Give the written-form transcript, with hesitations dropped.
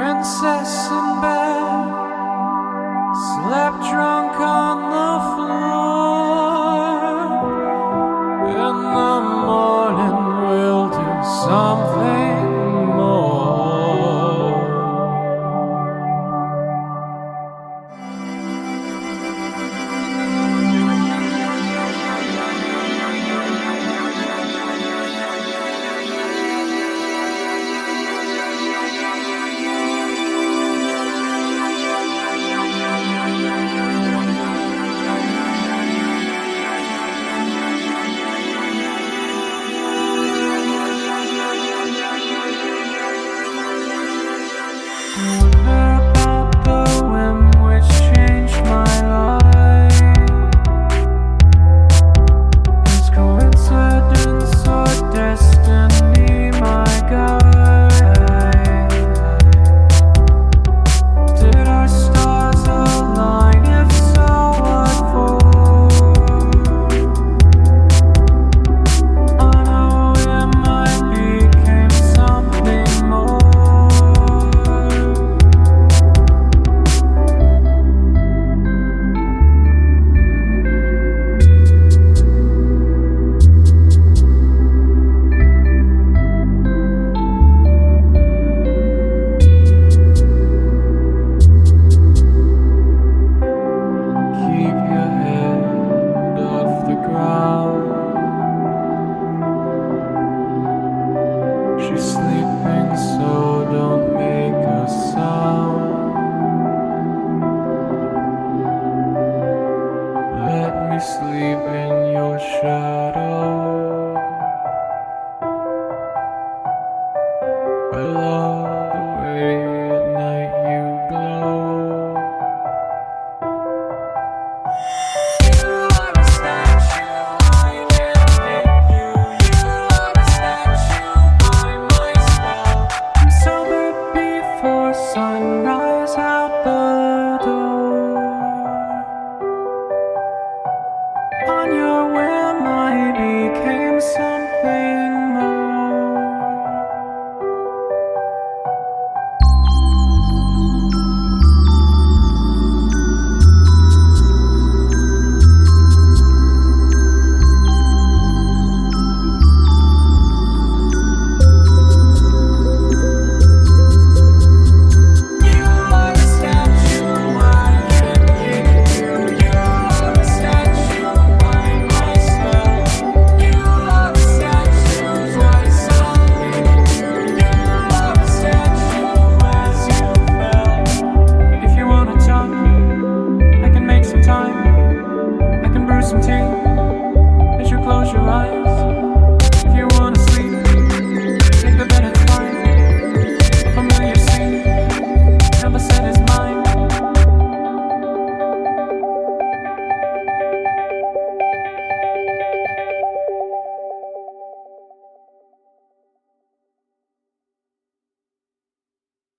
princess in bed, slept drunk on the floor. In the morning we'll do something more. About the whim which changed my life. Is coincidence or destiny my guide? Did our stars align? If so, what for? On a whim I became something more. Keep your head off the ground. She's sleeping, so don't make a sound. Let me sleep in your shadow. I love the way at night you glow. You are a statue, I can't take you. You are a statue by my spell. I'm sober before sunrise out the door. On your whim I became something more. You are a statue, I can't kick you. You are a statue by my spell. You are a statue twice on me. You are a statue as you fell. If you wanna talk, I can make some time. I can brew some tea.